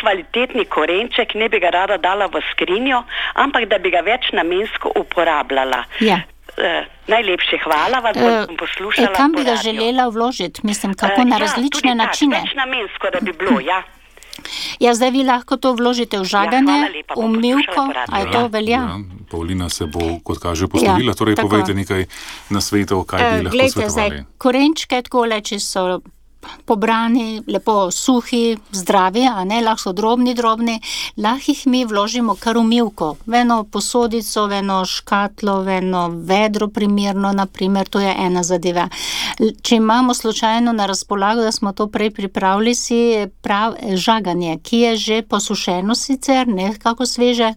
kvalitetni korenček, ne bi ga rada dala v skrinjo, ampak da bi ga več namensko uporabljala. Ja. Najlepše hvala, vas bom poslušala. Kam bi ga želela vložiti? Mislim, kako na različne načine? Več namensko, da bi bilo, ja. Ja, zdaj vi lahko to vložite v žaganje, v mivko, a je to velja? Ja, Pavlina se bo, kot kaže, poslovila, torej povejte nekaj nasvetov, kaj bi lahko svetovali. Zdaj, korenčke takole, če so pobrani, lepo suhi, zdravi, a ne, lahko so drobni, lahko jih mi vložimo kar v mivko, v eno posodico, v eno škatlo, v eno vedro primerno, naprimer, to je ena zadeva. Če imamo slučajno na razpolago, da smo to prej pripravili, si žaganje, ki je že posušeno sicer, ne kako sveže,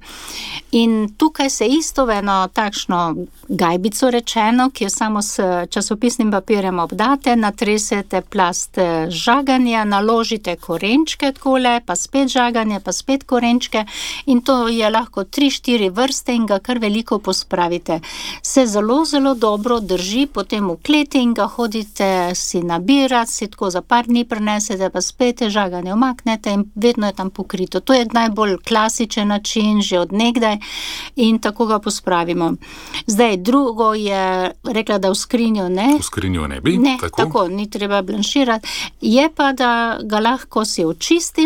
in tukaj se isto v eno takšno gajbico rečeno, ki jo samo s časopisnim papirjem obdate, natresete plast žaganja, naložite korenčke takole, pa spet žaganje, pa spet korenčke in to je lahko 3-4 vrste in ga kar veliko pospravite. Se zelo, zelo dobro drži, potem v kleti in ga hodite si nabirati, si tako za par dni prinesete, pa spet žaganje umaknete in vedno je tam pokrito. To je najbolj klasičen način, že od nekdaj in tako ga pospravimo. Zdaj, drugo je rekla, da v skrinjo ne. V skrinjo ne bi? Ne, tako, ni treba blanširati. Je pa, da ga lahko si očisti,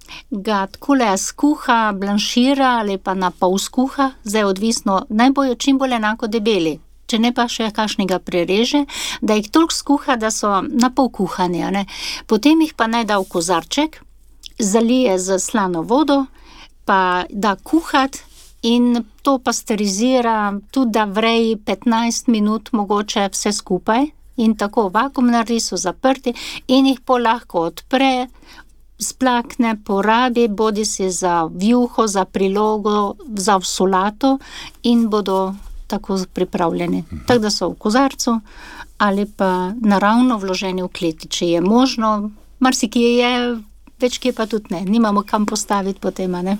ga takole skuha, blanšira ali pa na pol skuha, zdaj odvisno, naj bojo čim bolj enako debeli. Če ne pa še kakšnega prereže, da jih toliko skuha, da so na pol kuhani, ne. Potem jih pa naj da v kozarček, zalije z slano vodo, pa da kuhat in to pasterizira, tudi da vreji 15 minut mogoče vse skupaj, in tako vakuum naredi, so zaprti in jih pol lahko odpre, splakne, porabi, bodi si za vjuho, za prilogo, za solato in bodo tako pripravljeni. Tako da so v kozarcu ali pa naravno vloženi v kleti, če je možno, marsikje je, večkje pa tudi ne, nimamo kam postaviti potem, ne?